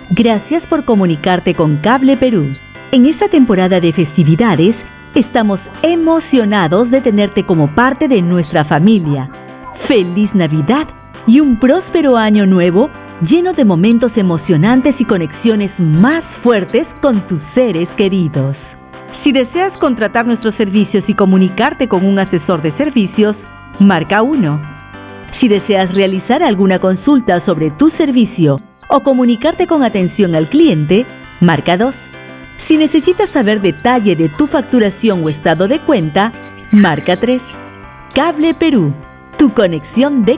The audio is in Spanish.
Gracias por comunicarte con Cable Perú. En esta temporada de festividades, estamos emocionados de tenerte como parte de nuestra familia. ¡Feliz Navidad y un próspero año nuevo lleno de momentos emocionantes y conexiones más fuertes con tus seres queridos! Si deseas contratar nuestros servicios y comunicarte con un asesor de servicios, marca 1. Si deseas realizar alguna consulta sobre tu servicio o comunicarte con atención al cliente, marca 2. Si necesitas saber detalle de tu facturación o estado de cuenta, marca 3. Cable Perú, tu conexión de